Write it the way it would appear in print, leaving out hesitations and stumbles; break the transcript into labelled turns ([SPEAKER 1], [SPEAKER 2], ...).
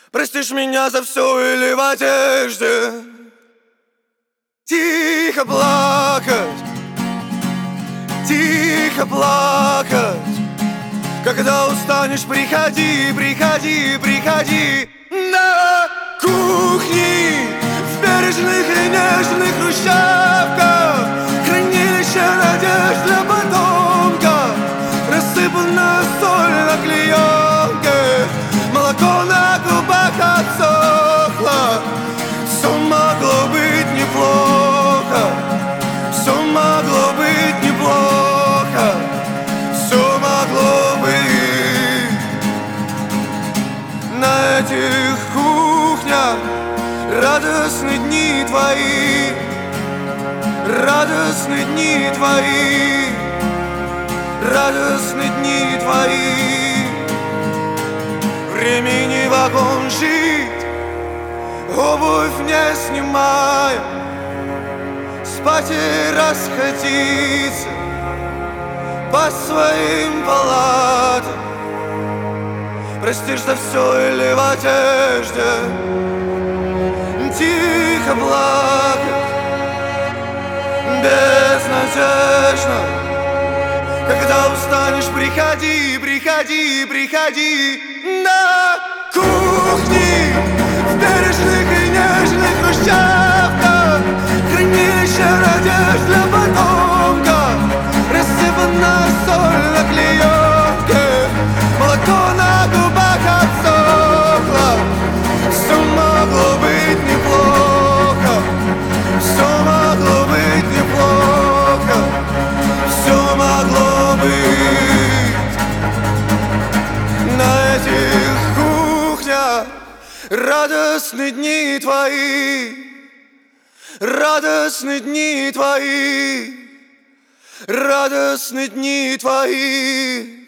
[SPEAKER 1] Простишь меня за все или в одежде тихо плакать, тихо плакать. Когда устанешь, приходи, приходи, приходи на кухни в бережных и нежных хрущевках. Хранилище надежд для потомка, рассыпана соль на клеенке, молоко на губах отсохло. Все могло быть неплохо, все могло быть неплохо, все могло быть. На этих кухнях радостны дни твои, радостны дни твои, радостны дни твои. Времени вагон жить, обувь не снимая, спать и расходиться по своим палатам. Простишь за все или в одежде тихо плакать, безнадежно. Когда устанешь, приходи, приходи, приходи на кухни в бережных и нежных хрущевках. Хранилище надежд для потомка, рассыпана соль на клеенке, молоко на губах отсохло. Все могло быть неплохо, все могло быть неплохо, все могло быть. На этих кухнях радостны дни твои, радостны дни твои, радостны дни твои.